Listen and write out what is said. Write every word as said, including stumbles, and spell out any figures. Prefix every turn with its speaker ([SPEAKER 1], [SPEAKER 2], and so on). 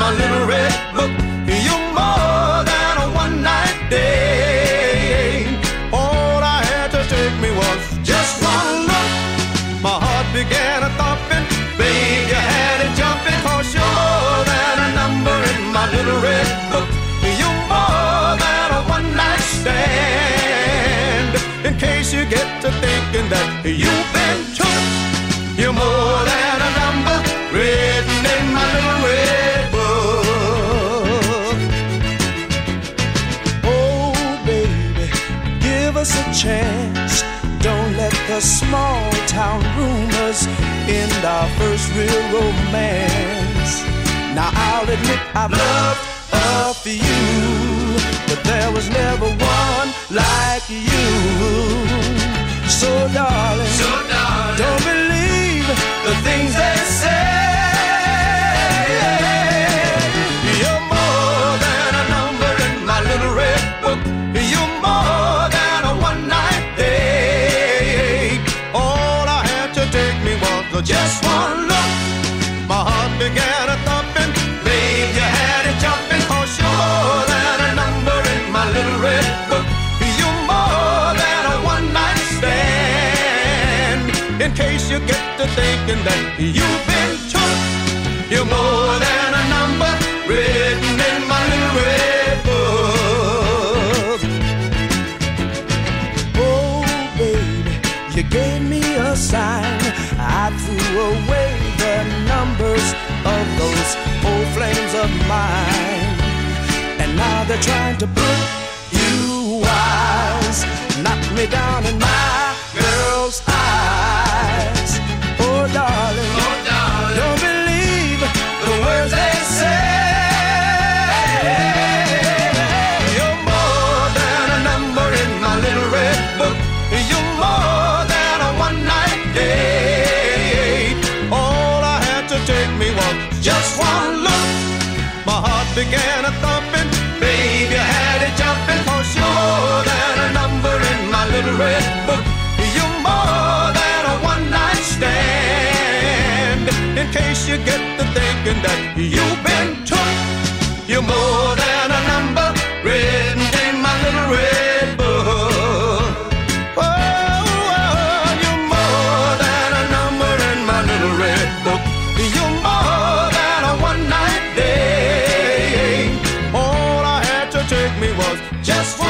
[SPEAKER 1] my little red book. You're more than a one-night date. All I had to take me was just one look. My heart began a thumping. Babe, you had it jumping. 'Cause you're more than a number in my little red book. You're more than a one-night stand. In case you get to thinking that you've been took, you're more than a number written in my little red book. Oh, baby, give us a chance. Don't let the small town rumors end our first real romance. Now I'll admit I've loved a few, but there was never one like you. So darling, so darling, don't believe the things they say. You're more than a number in my little red book. You're more than a one-night date. All I had to take me was just one look. My heart began a thumping. Babe, you had it jumping. 'Cause you're more than a number in my little red book. You're more than a one-night stand. In case you get to thinking that you've been took, you're more than a number written in my little red book. Oh, baby, you gave me a sign. I threw away the numbers of those old flames of mine. And now they're trying to put you wise, knock me down in my girl's eyes. Oh, darling, oh, darling, don't believe the words they say. You're more than a number in my little red book. You're more than a one-night date. All I had to take me was just one look. My heart began a thumping. Babe, you had it jumping. 'Cause you're more than a number in my little red book. You're more than a one-night stand. In case you get to thinking that you've been took, you're more than a number written in my little red book. Oh, oh, you're more than a number in my little red book. You're more than a one-night day. All I had to take me was just one.